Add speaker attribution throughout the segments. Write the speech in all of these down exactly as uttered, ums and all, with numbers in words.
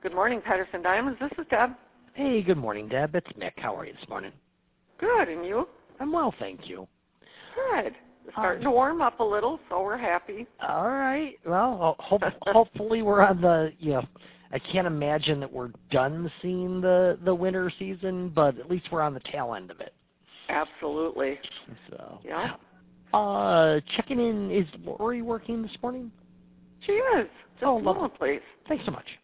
Speaker 1: Good morning, Patterson Diamonds. This is Deb.
Speaker 2: Hey, good morning, Deb. It's Nick. How are you this morning?
Speaker 1: Good, and you?
Speaker 2: I'm well, thank you.
Speaker 1: Good. It's starting
Speaker 2: Um,
Speaker 1: to warm up a little, so we're happy.
Speaker 2: All right. Well, ho- hopefully we're on the, you know, I can't imagine that we're done seeing the, the winter season, but at least we're on the tail end of it.
Speaker 1: Absolutely.
Speaker 2: So,
Speaker 1: Yeah.
Speaker 2: Uh, checking in, is Lori working this morning?
Speaker 1: She is. Just
Speaker 2: oh,
Speaker 1: a moment, please.
Speaker 2: Thanks so much.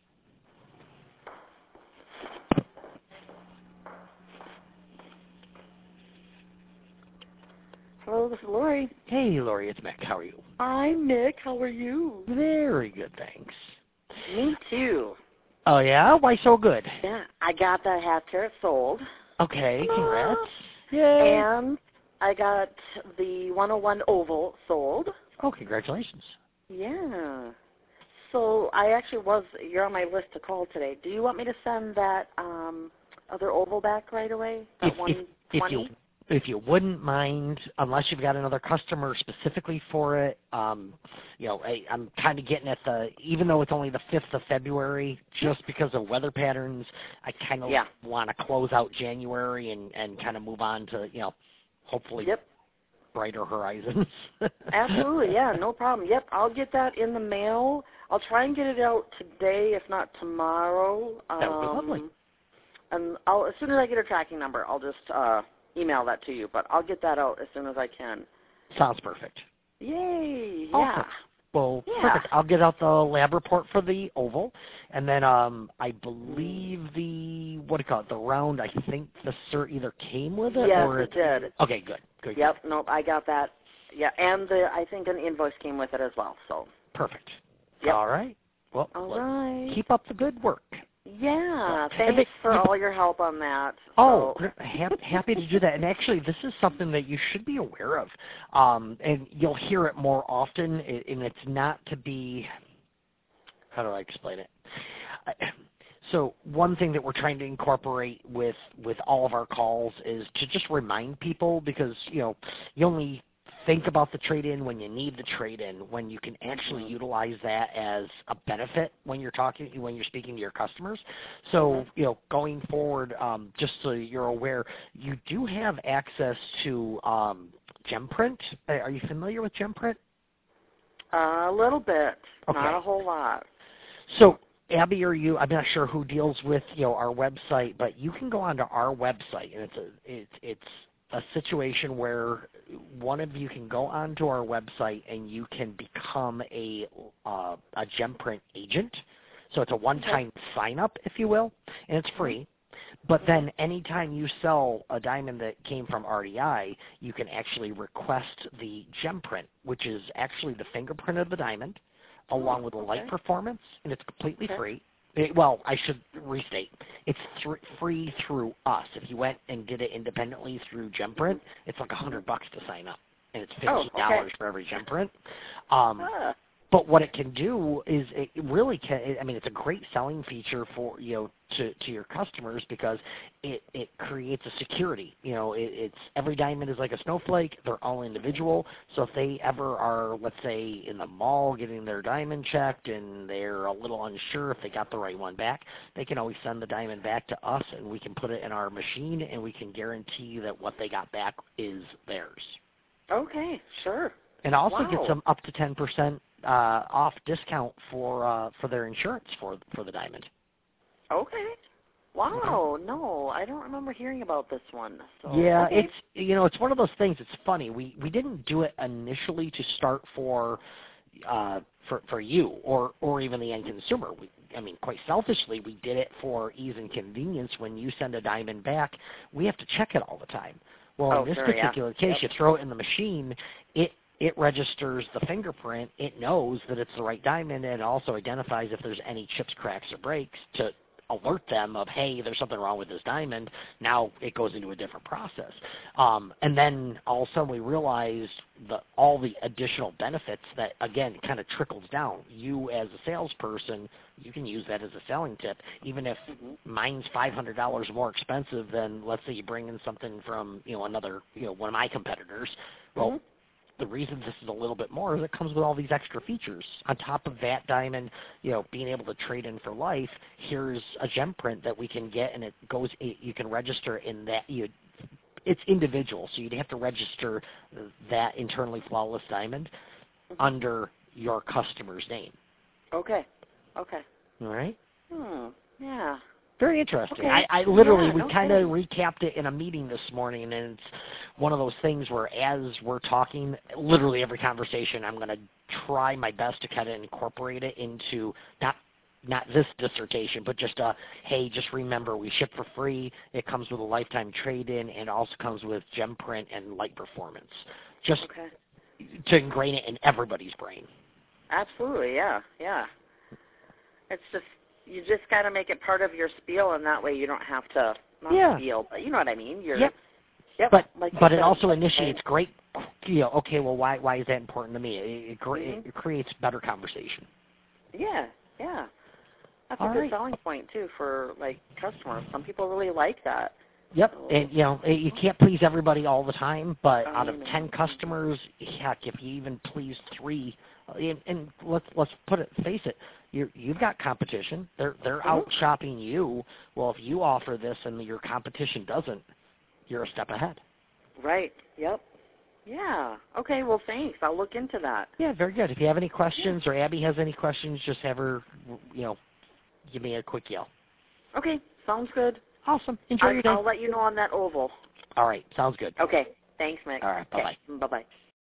Speaker 1: Hello, this is Lori.
Speaker 2: Hey, Lori, it's Mick. How are you?
Speaker 1: I'm Nick. How are you?
Speaker 2: Very good, thanks.
Speaker 3: Me too.
Speaker 2: Oh, yeah? Why so good?
Speaker 3: Yeah, I got that half carat sold.
Speaker 2: Okay, congrats. Yay.
Speaker 3: And I got the one oh one oval sold.
Speaker 2: Oh, congratulations.
Speaker 3: Yeah. So I actually was, you're on my list to call today. Do you want me to send that um, other oval back right away? That
Speaker 2: If,
Speaker 3: one
Speaker 2: if,
Speaker 3: twenty?
Speaker 2: if you if you wouldn't mind, unless you've got another customer specifically for it, um, you know, I, I'm kind of getting at the, even though it's only the fifth of February, just because of weather patterns, I kind of
Speaker 3: Yeah.
Speaker 2: want to close out January and, and kind of move on to, you know, hopefully
Speaker 3: Yep.
Speaker 2: brighter horizons.
Speaker 3: Absolutely, yeah, no problem. Yep, I'll get that in the mail. I'll try and get it out today, if not tomorrow.
Speaker 2: That would be
Speaker 3: Um,
Speaker 2: lovely.
Speaker 3: And I'll, as soon as I get a tracking number, I'll just uh, email that to you. But I'll get that out as soon as I can.
Speaker 2: Sounds perfect.
Speaker 3: Yay!
Speaker 2: Awesome.
Speaker 3: Yeah.
Speaker 2: Well,
Speaker 3: Yeah.
Speaker 2: perfect. I'll get out the lab report for the oval, and then um, I believe the what do you call it? The round. I think the cert either came with it,
Speaker 3: Yes,
Speaker 2: or
Speaker 3: it did.
Speaker 2: Okay, good, good.
Speaker 3: Yep.
Speaker 2: Good.
Speaker 3: Nope. I got that. Yeah, and the I think an invoice came with it as well. So.
Speaker 2: Perfect.
Speaker 3: Yep.
Speaker 2: All right. Well,
Speaker 3: All
Speaker 2: let's
Speaker 3: right.
Speaker 2: keep up the good work.
Speaker 3: Yeah.
Speaker 2: And
Speaker 3: Thanks
Speaker 2: they-
Speaker 3: for all your help on that.
Speaker 2: Oh,
Speaker 3: So.
Speaker 2: ha- happy to do that. And actually, this is something that you should be aware of, um, and you'll hear it more often. And it's not to be. How do I explain it? So one thing that we're trying to incorporate with, with all of our calls is to just remind people, because, you know, you only think about the trade-in when you need the trade-in, when you can actually utilize that as a benefit when you're talking, when you're speaking to your customers. So, you know, going forward, um, just so you're aware, you do have access to um, GemPrint. Are you familiar with GemPrint?
Speaker 3: Uh, a little bit,
Speaker 2: Okay.
Speaker 3: not a whole lot.
Speaker 2: So, Abby or you, I'm not sure who deals with, you know, our website, but you can go onto our website, and it's a it's it's a situation where one of you can go onto our website and you can become a uh, a GemPrint agent. So it's a one-time okay. sign-up, if you will, and it's free. But then anytime you sell a diamond that came from R D I, you can actually request the GemPrint, which is actually the fingerprint of the diamond, along with a light
Speaker 3: okay.
Speaker 2: performance, and it's completely
Speaker 3: okay.
Speaker 2: free. It, well, I should restate. It's th- free through us. If you went and did it independently through GemPrint, it's like a hundred bucks to sign up, and it's fifty dollars
Speaker 3: oh, okay.
Speaker 2: for every GemPrint. Um,
Speaker 3: ah.
Speaker 2: But what it can do is it really can. I mean, it's a great selling feature for you know to, to your customers, because it, it creates a security. You know, it, it's every diamond is like a snowflake. They're all individual. So if they ever are, let's say, in the mall getting their diamond checked and they're a little unsure if they got the right one back, they can always send the diamond back to us, and we can put it in our machine, and we can guarantee that what they got back is theirs.
Speaker 3: Okay, sure.
Speaker 2: And also
Speaker 3: wow.
Speaker 2: get some up to ten percent uh, off discount for uh, for their insurance for for the diamond.
Speaker 3: Okay. Wow. Okay. No, I don't remember hearing about this one. So,
Speaker 2: yeah,
Speaker 3: okay.
Speaker 2: it's you know it's one of those things. It's funny. We we didn't do it initially to start for uh, for for you or or even the end consumer. We, I mean, quite selfishly, we did it for ease and convenience. When you send a diamond back, we have to check it all the time. Well,
Speaker 3: oh,
Speaker 2: in this
Speaker 3: sure,
Speaker 2: particular
Speaker 3: yeah.
Speaker 2: case,
Speaker 3: yep.
Speaker 2: you throw it in the machine. It It registers the fingerprint. It knows that it's the right diamond, and it also identifies if there's any chips, cracks, or breaks to alert them of, hey, there's something wrong with this diamond. Now it goes into a different process. Um, and then all of a sudden we realized the, all the additional benefits that, again, kind of trickles down. You as a salesperson, you can use that as a selling tip, even if mm-hmm. mine's five hundred dollars more expensive than, let's say, you bring in something from, you know, another, you know, one of my competitors. Well, mm-hmm. the reason this is a little bit more is it comes with all these extra features. On top of that diamond, you know, being able to trade in for life, here's a gem print that we can get, and it goes, you can register in that, you, it's individual, so you'd have to register that internally flawless diamond mm-hmm. under your customer's name.
Speaker 3: Okay. Okay.
Speaker 2: All right?
Speaker 3: Hmm. Yeah.
Speaker 2: Very interesting.
Speaker 3: Okay.
Speaker 2: I, I literally,
Speaker 3: yeah,
Speaker 2: we
Speaker 3: okay.
Speaker 2: kind of recapped it in a meeting this morning, and it's one of those things where as we're talking, literally every conversation, I'm going to try my best to kind of incorporate it into not not this dissertation, but just a, hey, just remember we ship for free. It comes with a lifetime trade-in, and also comes with gem print and light performance. Just
Speaker 3: okay.
Speaker 2: to ingrain it in everybody's brain.
Speaker 3: Absolutely, yeah, yeah. It's just, you just got to make it part of your spiel, and that way you don't have to, not
Speaker 2: yeah.
Speaker 3: spiel, but you know what I mean. You're,
Speaker 2: yep.
Speaker 3: Yep.
Speaker 2: But
Speaker 3: like
Speaker 2: but it
Speaker 3: said,
Speaker 2: also
Speaker 3: like
Speaker 2: initiates great, you know, okay, well, why why is that important to me? It, it,
Speaker 3: mm-hmm.
Speaker 2: it creates better conversation.
Speaker 3: Yeah, yeah. That's
Speaker 2: All
Speaker 3: a good
Speaker 2: right.
Speaker 3: selling point, too, for, like, customers. Some people really like that.
Speaker 2: Yep,
Speaker 3: so,
Speaker 2: and, you know, you can't please everybody all the time, but
Speaker 3: I
Speaker 2: out of
Speaker 3: know.
Speaker 2: ten customers, heck, if you even please three, and, and let's let's put it, face it, you you've got competition. They're they're
Speaker 3: mm-hmm.
Speaker 2: out shopping you. Well, if you offer this and your competition doesn't, you're a step ahead.
Speaker 3: Right. Yep. Yeah. Okay. Well, thanks. I'll look into that.
Speaker 2: Yeah, very good. If you have any questions
Speaker 3: yeah.
Speaker 2: or Abby has any questions, just have her, you know, give me a quick yell.
Speaker 3: Okay. Sounds good.
Speaker 2: Awesome. Enjoy
Speaker 3: I,
Speaker 2: your day.
Speaker 3: I'll let you know on that oval.
Speaker 2: All right. Sounds good.
Speaker 3: Okay. Thanks, Mick.
Speaker 2: All right. Bye-bye.
Speaker 3: Okay. Bye-bye.